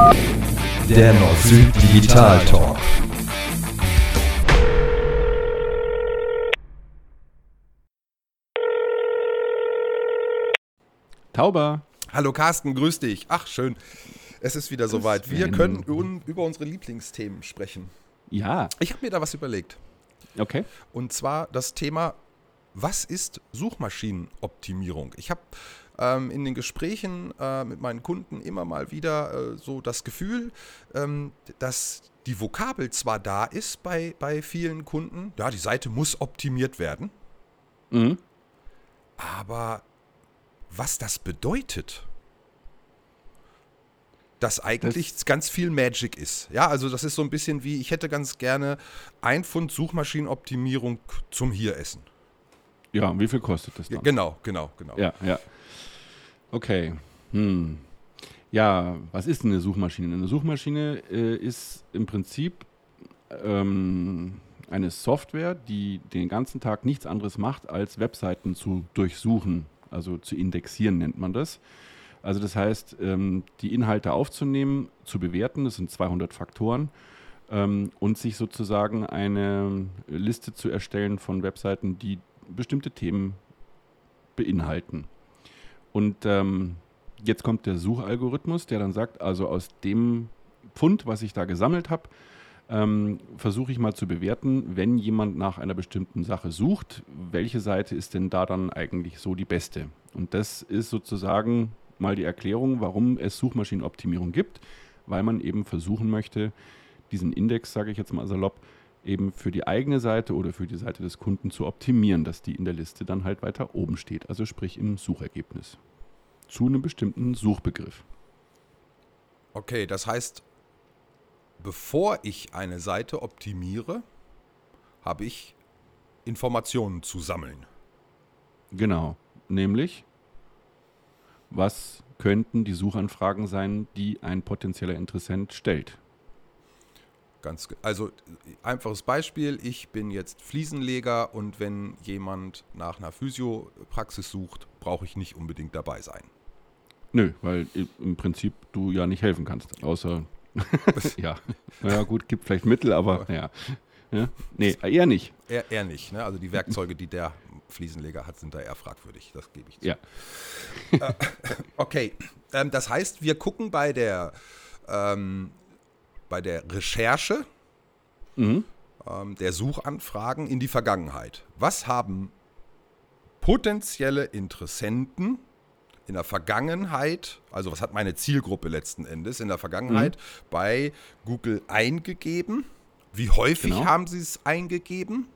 Der Nord-Süd Digital Talk. Tauber. Hallo Carsten, grüß dich. Ach, schön. Es ist wieder soweit. Wir können über unsere Lieblingsthemen sprechen. Ja. Ich habe mir da was überlegt. Okay. Und zwar das Thema, was ist Suchmaschinenoptimierung? Ich habe in den Gesprächen mit meinen Kunden immer mal wieder so das Gefühl, dass die Vokabel zwar da ist bei vielen Kunden, ja, die Seite muss optimiert werden, aber was das bedeutet, dass eigentlich ganz viel Magic ist. Ja, also das ist so ein bisschen wie, ich hätte ganz gerne 1 Pfund Suchmaschinenoptimierung zum Hieressen. Ja, wie viel kostet das dann? Genau. Ja. Okay. Ja, was ist denn eine Suchmaschine? Eine Suchmaschine ist im Prinzip eine Software, die den ganzen Tag nichts anderes macht, als Webseiten zu durchsuchen, also zu indexieren nennt man das. Also das heißt, die Inhalte aufzunehmen, zu bewerten, das sind 200 Faktoren, und sich sozusagen eine Liste zu erstellen von Webseiten, die bestimmte Themen beinhalten. Und jetzt kommt der Suchalgorithmus, der dann sagt, also aus dem Pfund, was ich da gesammelt habe, versuche ich mal zu bewerten, wenn jemand nach einer bestimmten Sache sucht, welche Seite ist denn da dann eigentlich so die beste? Und das ist sozusagen mal die Erklärung, warum es Suchmaschinenoptimierung gibt, weil man eben versuchen möchte, diesen Index, sage ich jetzt mal salopp, eben für die eigene Seite oder für die Seite des Kunden zu optimieren, dass die in der Liste dann halt weiter oben steht, also sprich im Suchergebnis, zu einem bestimmten Suchbegriff. Okay, das heißt, bevor ich eine Seite optimiere, habe ich Informationen zu sammeln. Genau, nämlich, was könnten die Suchanfragen sein, die ein potenzieller Interessent stellt? Also einfaches Beispiel, ich bin jetzt Fliesenleger und wenn jemand nach einer Physiopraxis sucht, brauche ich nicht unbedingt dabei sein. Nö, weil im Prinzip du ja nicht helfen kannst, außer, ja, naja gut, gibt vielleicht Mittel, aber ja. Nee, eher nicht. Eher nicht, ne? Also die Werkzeuge, die der Fliesenleger hat, sind da eher fragwürdig, das gebe ich zu. Ja. Okay, das heißt, wir gucken bei der Recherche der Suchanfragen in die Vergangenheit. Was haben potenzielle Interessenten in der Vergangenheit, also was hat meine Zielgruppe letzten Endes in der Vergangenheit bei Google eingegeben? Wie häufig haben sie es eingegeben?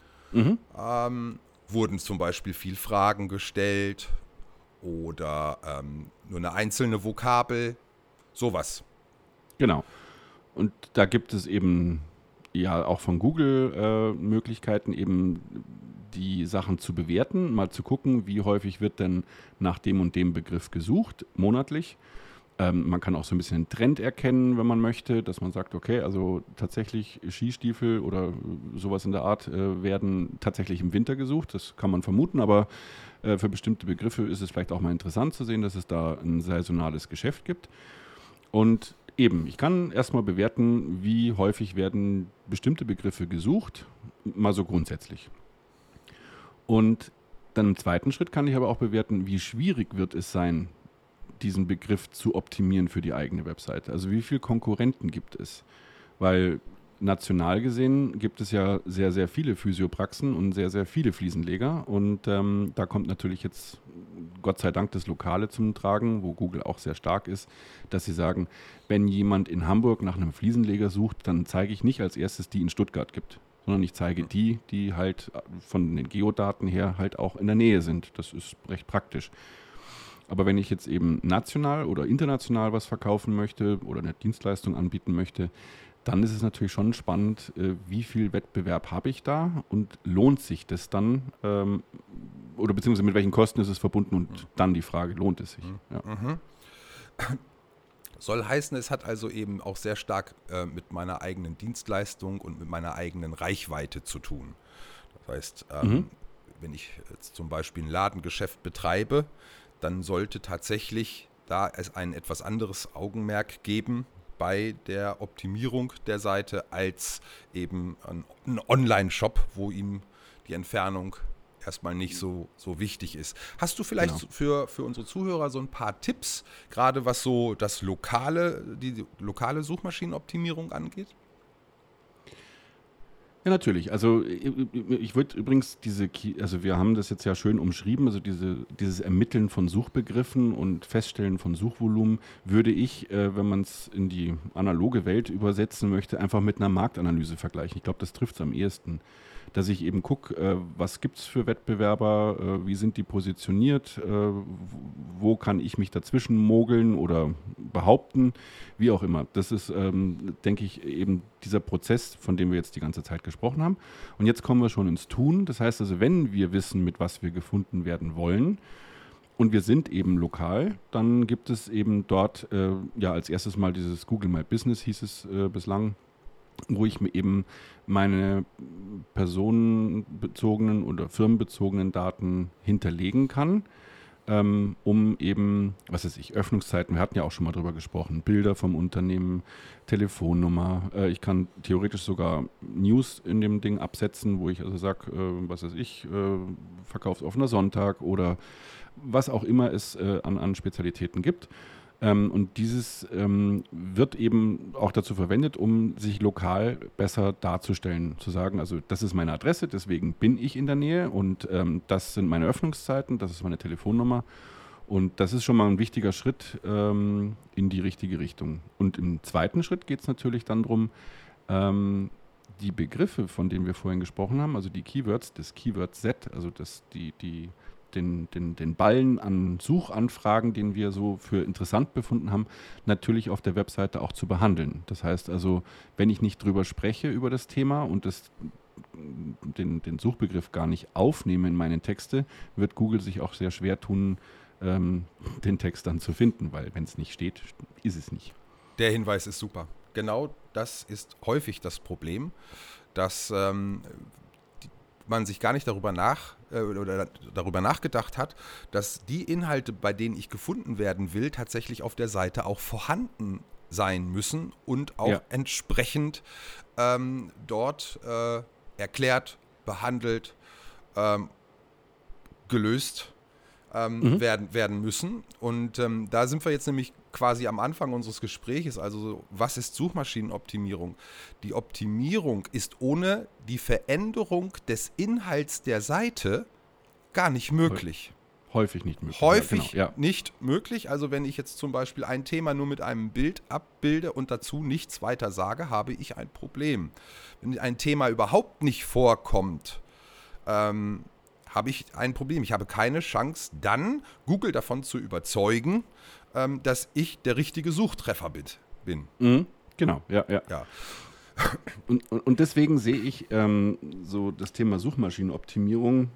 Wurden zum Beispiel viel Fragen gestellt oder nur eine einzelne Vokabel? Sowas. Genau. Und da gibt es eben ja auch von Google Möglichkeiten, eben die Sachen zu bewerten, mal zu gucken, wie häufig wird denn nach dem und dem Begriff gesucht, monatlich. Man kann auch so ein bisschen einen Trend erkennen, wenn man möchte, dass man sagt, okay, also tatsächlich Skistiefel oder sowas in der Art werden tatsächlich im Winter gesucht. Das kann man vermuten, aber für bestimmte Begriffe ist es vielleicht auch mal interessant zu sehen, dass es da ein saisonales Geschäft gibt. Und eben, ich kann erstmal bewerten, wie häufig werden bestimmte Begriffe gesucht, mal so grundsätzlich. Und dann im zweiten Schritt kann ich aber auch bewerten, wie schwierig wird es sein, diesen Begriff zu optimieren für die eigene Webseite. Also wie viele Konkurrenten gibt es? Weil national gesehen gibt es ja sehr, sehr viele Physiopraxen und sehr, sehr viele Fliesenleger. Und da kommt natürlich jetzt Gott sei Dank das Lokale zum Tragen, wo Google auch sehr stark ist, dass sie sagen, wenn jemand in Hamburg nach einem Fliesenleger sucht, dann zeige ich nicht als erstes die in Stuttgart gibt, sondern ich zeige die halt von den Geodaten her halt auch in der Nähe sind. Das ist recht praktisch. Aber wenn ich jetzt eben national oder international was verkaufen möchte oder eine Dienstleistung anbieten möchte, dann ist es natürlich schon spannend, wie viel Wettbewerb habe ich da und lohnt sich das dann oder beziehungsweise mit welchen Kosten ist es verbunden und dann die Frage, lohnt es sich? Ja. Soll heißen, es hat also eben auch sehr stark mit meiner eigenen Dienstleistung und mit meiner eigenen Reichweite zu tun. Das heißt, wenn ich jetzt zum Beispiel ein Ladengeschäft betreibe, dann sollte tatsächlich da es ein etwas anderes Augenmerk geben, bei der Optimierung der Seite als eben ein Online-Shop, wo ihm die Entfernung erstmal nicht so wichtig ist. Hast du vielleicht für unsere Zuhörer so ein paar Tipps, gerade was so die lokale Suchmaschinenoptimierung angeht? Ja, natürlich. Also ich würde übrigens also wir haben das jetzt ja schön umschrieben, also dieses Ermitteln von Suchbegriffen und Feststellen von Suchvolumen würde ich, wenn man es in die analoge Welt übersetzen möchte, einfach mit einer Marktanalyse vergleichen. Ich glaube, das trifft es am ehesten. Dass ich eben gucke, was gibt es für Wettbewerber, wie sind die positioniert, wo kann ich mich dazwischen mogeln oder behaupten, wie auch immer. Das ist, denke ich, eben dieser Prozess, von dem wir jetzt die ganze Zeit gesprochen haben. Und jetzt kommen wir schon ins Tun. Das heißt also, wenn wir wissen, mit was wir gefunden werden wollen, und wir sind eben lokal, dann gibt es eben dort als erstes mal dieses Google My Business, hieß es bislang, wo ich mir eben meine personenbezogenen oder firmenbezogenen Daten hinterlegen kann, um eben, Öffnungszeiten, wir hatten ja auch schon mal drüber gesprochen, Bilder vom Unternehmen, Telefonnummer, ich kann theoretisch sogar News in dem Ding absetzen, wo ich also sage, verkaufsoffener Sonntag oder was auch immer es an Spezialitäten gibt. Und dieses wird eben auch dazu verwendet, um sich lokal besser darzustellen, zu sagen, also das ist meine Adresse, deswegen bin ich in der Nähe und das sind meine Öffnungszeiten, das ist meine Telefonnummer und das ist schon mal ein wichtiger Schritt in die richtige Richtung. Und im zweiten Schritt geht es natürlich dann darum, die Begriffe, von denen wir vorhin gesprochen haben, also die Keywords, das Keyword-Set, also den Ballen an Suchanfragen, den wir so für interessant befunden haben, natürlich auf der Webseite auch zu behandeln. Das heißt also, wenn ich nicht drüber spreche über das Thema und den Suchbegriff gar nicht aufnehme in meine Texte, wird Google sich auch sehr schwer tun, den Text dann zu finden, weil wenn es nicht steht, ist es nicht. Der Hinweis ist super. Genau das ist häufig das Problem, dass man sich gar nicht darüber nachgedacht hat, dass die Inhalte, bei denen ich gefunden werden will, tatsächlich auf der Seite auch vorhanden sein müssen und auch entsprechend dort erklärt, behandelt, gelöst werden müssen. Und da sind wir jetzt nämlich quasi am Anfang unseres Gesprächs. Also was ist Suchmaschinenoptimierung? Die Optimierung ist ohne die Veränderung des Inhalts der Seite gar nicht möglich. Häufig nicht möglich. Nicht möglich. Also wenn ich jetzt zum Beispiel ein Thema nur mit einem Bild abbilde und dazu nichts weiter sage, habe ich ein Problem. Wenn ein Thema überhaupt nicht vorkommt, habe ich ein Problem. Ich habe keine Chance, dann Google davon zu überzeugen, dass ich der richtige Suchtreffer bin. Mhm, genau, ja. Und deswegen sehe ich so das Thema Suchmaschinenoptimierung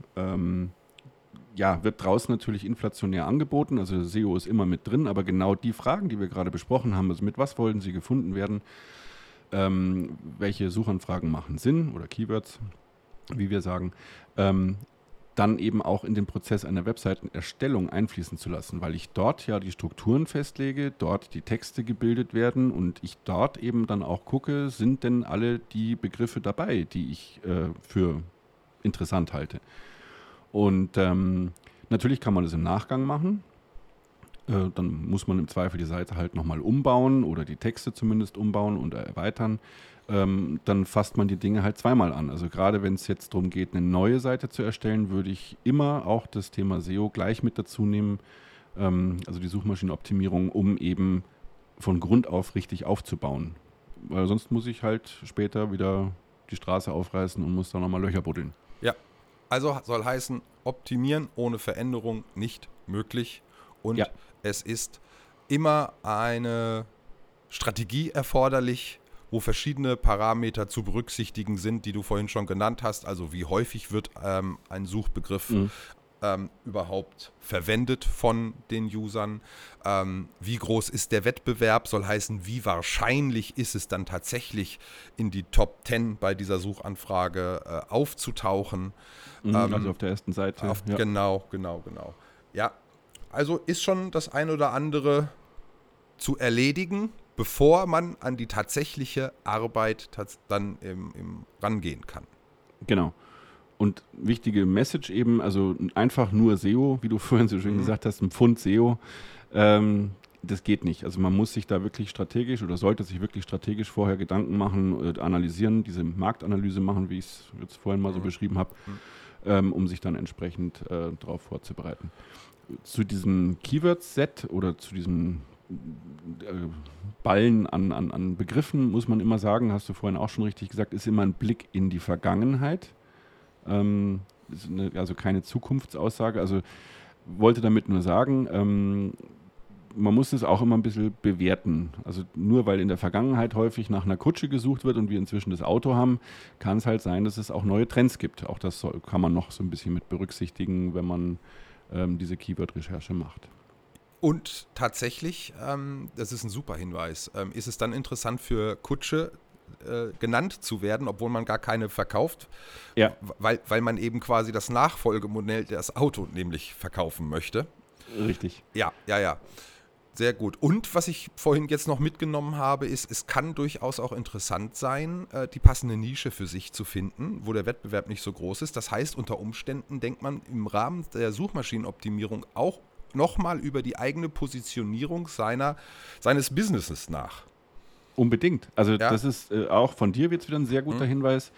wird draußen natürlich inflationär angeboten, also SEO ist immer mit drin, aber genau die Fragen, die wir gerade besprochen haben, also mit was wollen sie gefunden werden, welche Suchanfragen machen Sinn oder Keywords, wie wir sagen, dann eben auch in den Prozess einer Webseitenerstellung einfließen zu lassen, weil ich dort ja die Strukturen festlege, dort die Texte gebildet werden und ich dort eben dann auch gucke, sind denn alle die Begriffe dabei, die ich für interessant halte. Und natürlich kann man das im Nachgang machen. Dann muss man im Zweifel die Seite halt nochmal umbauen oder die Texte zumindest umbauen und erweitern. Dann fasst man die Dinge halt zweimal an. Also gerade wenn es jetzt darum geht, eine neue Seite zu erstellen, würde ich immer auch das Thema SEO gleich mit dazu nehmen, also die Suchmaschinenoptimierung, um eben von Grund auf richtig aufzubauen. Weil sonst muss ich halt später wieder die Straße aufreißen und muss da nochmal Löcher buddeln. Ja, also soll heißen, optimieren ohne Veränderung nicht möglich. Und es ist immer eine Strategie erforderlich, wo verschiedene Parameter zu berücksichtigen sind, die du vorhin schon genannt hast. Also wie häufig wird ein Suchbegriff überhaupt verwendet von den Usern? Wie groß ist der Wettbewerb? Soll heißen, wie wahrscheinlich ist es dann tatsächlich in die Top 10 bei dieser Suchanfrage aufzutauchen? Also auf der ersten Seite. Genau. Ja, also ist schon das ein oder andere zu erledigen, bevor man an die tatsächliche Arbeit dann rangehen kann. Genau. Und wichtige Message eben, also einfach nur SEO, wie du vorhin so schön gesagt hast, ein Pfund SEO, das geht nicht. Also man muss sich da wirklich strategisch oder sollte sich wirklich strategisch vorher Gedanken machen, analysieren, diese Marktanalyse machen, wie ich es jetzt vorhin mal so beschrieben habe, um sich dann entsprechend darauf vorzubereiten. Zu diesem Keyword-Set oder zu diesem Ballen an Begriffen muss man immer sagen, hast du vorhin auch schon richtig gesagt, ist immer ein Blick in die Vergangenheit. Also keine Zukunftsaussage. Also wollte damit nur sagen, man muss es auch immer ein bisschen bewerten. Also nur weil in der Vergangenheit häufig nach einer Kutsche gesucht wird und wir inzwischen das Auto haben, kann es halt sein, dass es auch neue Trends gibt. Auch das kann man noch so ein bisschen mit berücksichtigen, wenn man diese Keyword-Recherche macht. Und tatsächlich, das ist ein super Hinweis, ist es dann interessant für Kutsche genannt zu werden, obwohl man gar keine verkauft, Ja. weil man eben quasi das Nachfolgemodell das Auto nämlich verkaufen möchte. Richtig. Ja. Sehr gut. Und was ich vorhin jetzt noch mitgenommen habe, ist, es kann durchaus auch interessant sein, die passende Nische für sich zu finden, wo der Wettbewerb nicht so groß ist. Das heißt, unter Umständen denkt man im Rahmen der Suchmaschinenoptimierung auch nochmal über die eigene Positionierung seines Businesses nach. Unbedingt. Also Ja. das ist auch von dir jetzt wieder ein sehr guter Hinweis,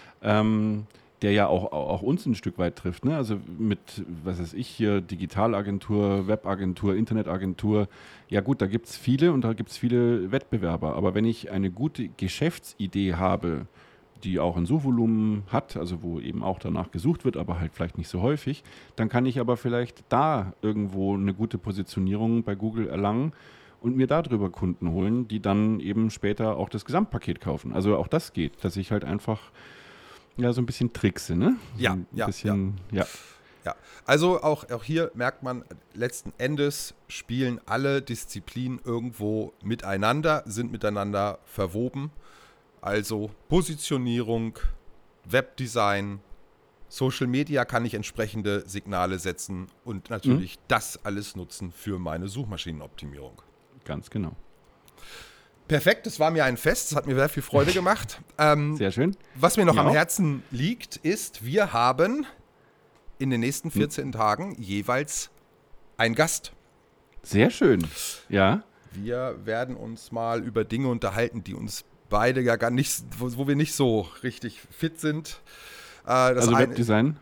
der ja auch uns ein Stück weit trifft. Ne? Also mit, was weiß ich hier, Digitalagentur, Webagentur, Internetagentur. Ja gut, da gibt es viele und da gibt es viele Wettbewerber. Aber wenn ich eine gute Geschäftsidee habe, die auch ein Suchvolumen hat, also wo eben auch danach gesucht wird, aber halt vielleicht nicht so häufig, dann kann ich aber vielleicht da irgendwo eine gute Positionierung bei Google erlangen und mir darüber Kunden holen, die dann eben später auch das Gesamtpaket kaufen. Also auch das geht, dass ich halt einfach so ein bisschen trickse, ne? Ja, ein bisschen. Ja, also auch hier merkt man, letzten Endes spielen alle Disziplinen irgendwo miteinander, sind miteinander verwoben. Also Positionierung, Webdesign, Social Media kann ich entsprechende Signale setzen und natürlich das alles nutzen für meine Suchmaschinenoptimierung. Ganz genau. Perfekt, das war mir ein Fest, das hat mir sehr viel Freude gemacht. Sehr schön. Was mir noch Mir am auch. Herzen liegt, ist, wir haben in den nächsten 14 Tagen jeweils einen Gast. Sehr schön. Ja. Wir werden uns mal über Dinge unterhalten, die uns beide ja gar nicht, wo wir nicht so richtig fit sind. Also Webdesign.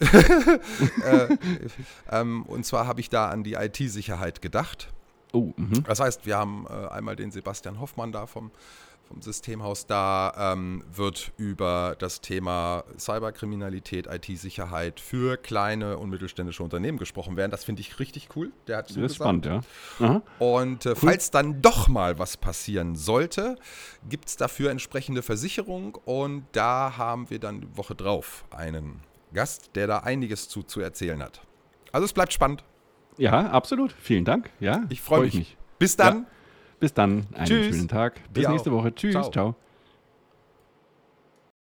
Und zwar habe ich da an die IT-Sicherheit gedacht. Oh, Das heißt, wir haben einmal den Sebastian Hoffmann da vom Systemhaus da, wird über das Thema Cyberkriminalität, IT-Sicherheit für kleine und mittelständische Unternehmen gesprochen werden. Das finde ich richtig cool. Der hat das ist zugesagt. spannend, ja. Aha. Und falls dann doch mal was passieren sollte, gibt es dafür entsprechende Versicherung und da haben wir dann die Woche drauf einen Gast, der da einiges zu erzählen hat. Also es bleibt spannend. Ja, absolut. Vielen Dank. Ja, Ich freue mich. Bis dann. Ja. Bis dann. Einen Tschüss. schönen Tag. Bis Dir nächste auch. Woche. Tschüss. Ciao. Ciao.